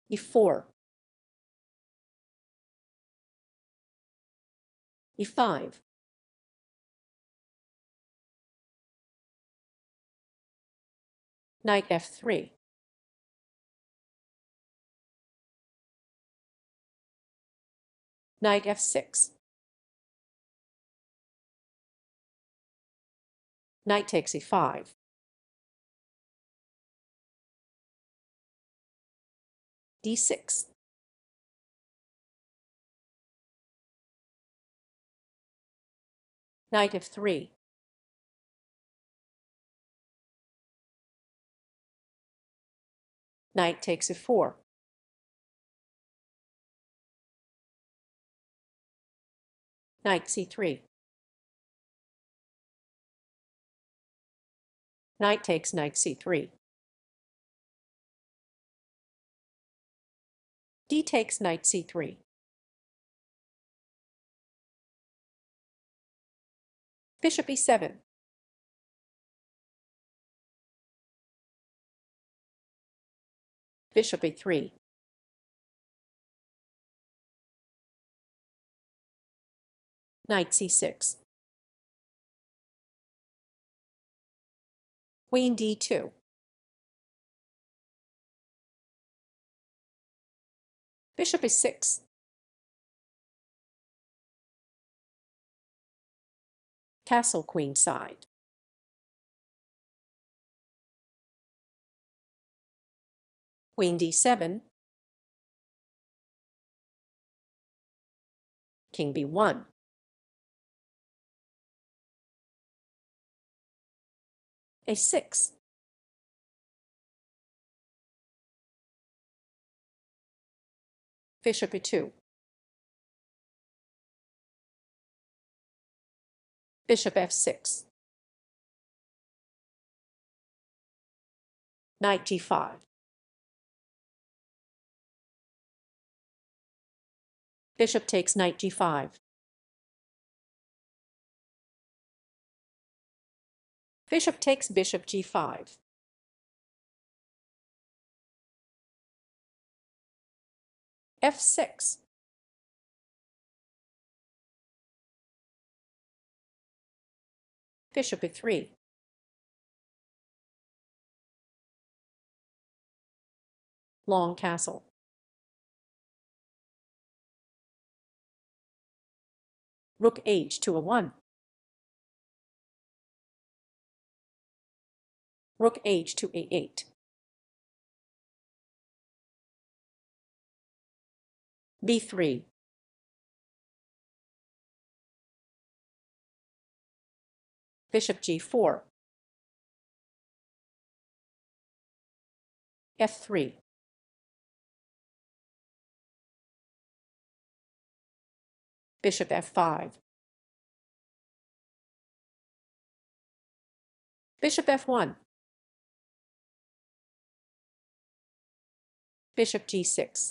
e4, e5, knight f3, knight f6, knight takes e5, d6, knight f3, knight takes e4, knight c3, knight takes knight c3, d takes knight c3, bishop e7, bishop e3, knight c6, queen d2, bishop e6, castle queenside, queen d7, king b1, a6, bishop e2, bishop f6, knight g5, bishop takes knight g5, bishop takes bishop g5, f6, bishop e3, long castle, rook h to a1, rook h to a8, b3, bishop g4, f3, bishop f5, bishop f1, bishop g6,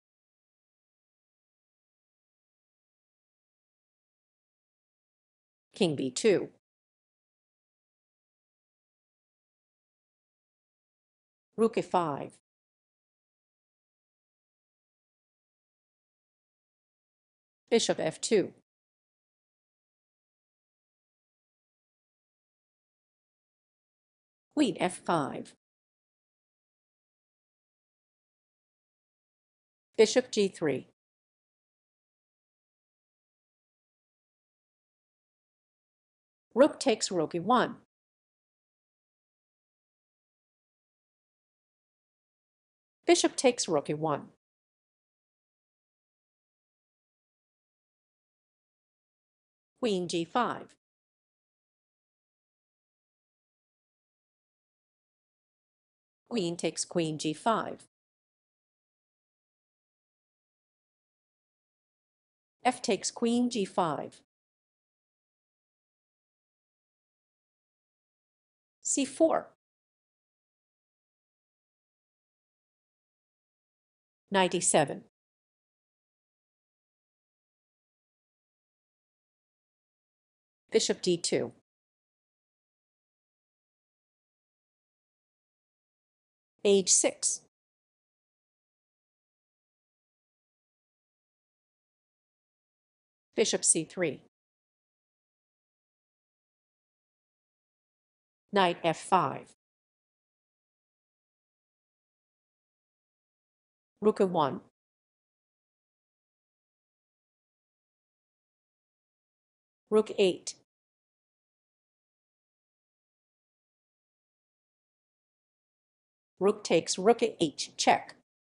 king b2, rook e5, bishop f2, queen f5, bishop g3, rook takes rook e1, bishop takes rook e1, queen g5, queen takes queen g5, f takes queen g5, c4, knight e7, bishop d2, h6, Bishop c3. Knight f5. Rook a1. Rook 8. Rook takes rook h, check.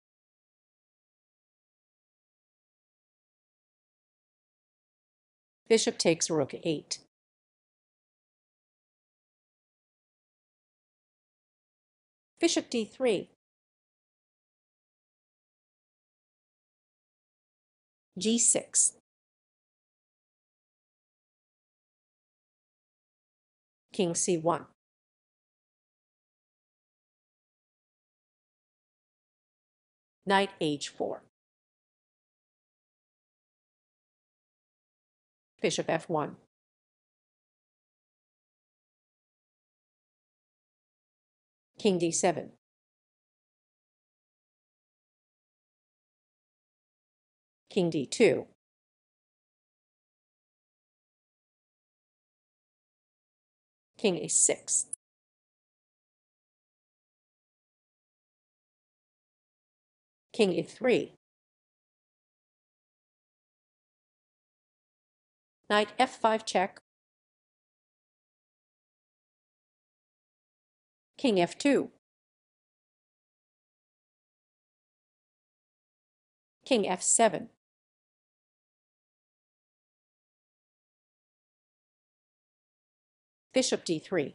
Bishop takes rook 8. Bishop d3. g6. King c1. Knight h4. Bishop f1. King d7. King d2. King a6. King e3. Knight f5 check. King f2. King f7. Bishop d3.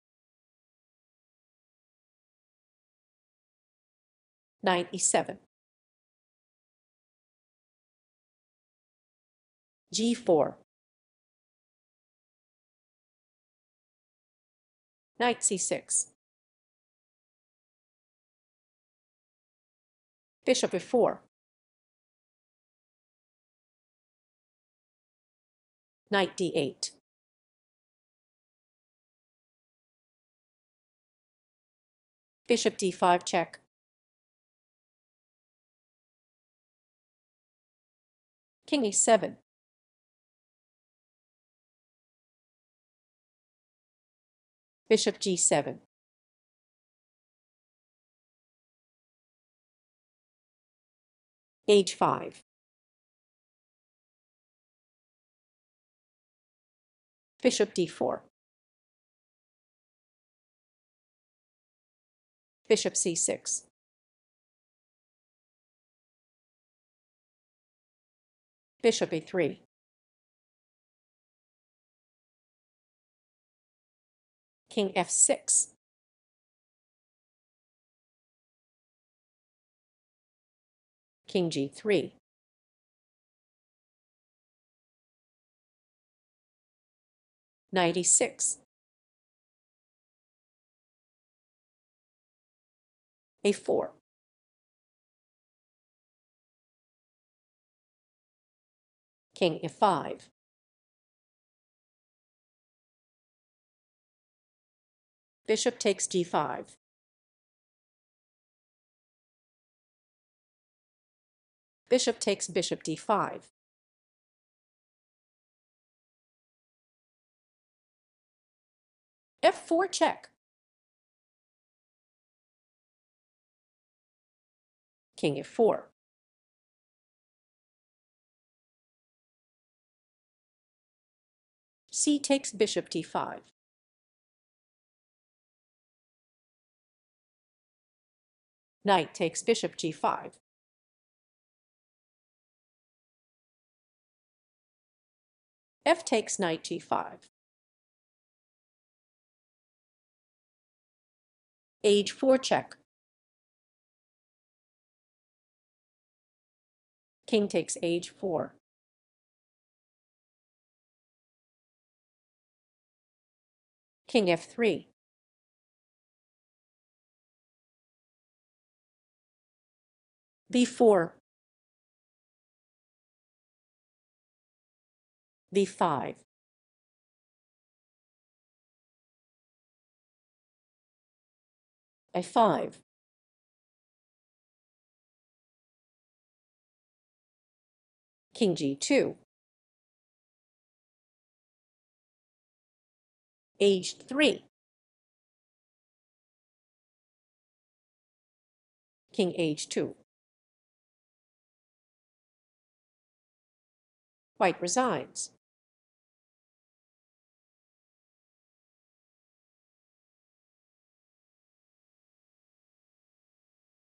Knight e7. g4. Knight c6. Bishop e4. Knight d8. Bishop d5 check. King e7. Bishop g7. h5. Bishop d4. Bishop c6. Bishop e3. King f6. King g3. Knight e6. a4. King e5. Bishop takes d5. Bishop takes bishop d5. f4 check. King f4. C takes bishop d5. Knight takes bishop g5. F takes knight g5. h4 check. King takes h4. King f3. b4. b5. a5. King g2. H3. King H2. White resigns.